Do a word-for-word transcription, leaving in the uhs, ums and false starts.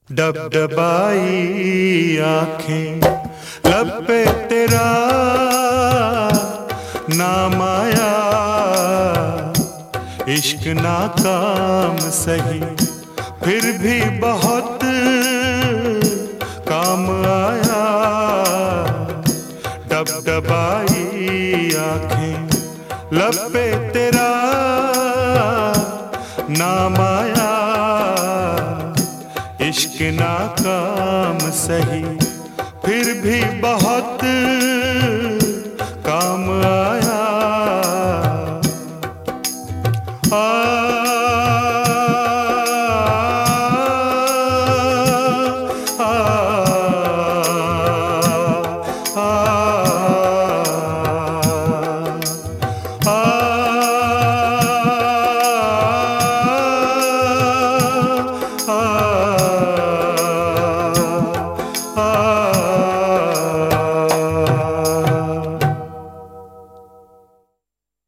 डबडबाई आंखें लब पे तेरा नाम आया, इश्क नाकाम सही फिर भी बहुत काम आया। डबडबाई आंखें लब पे तेरा नाम आया, इश्क नाकाम सही फिर भी बहुत काम आया।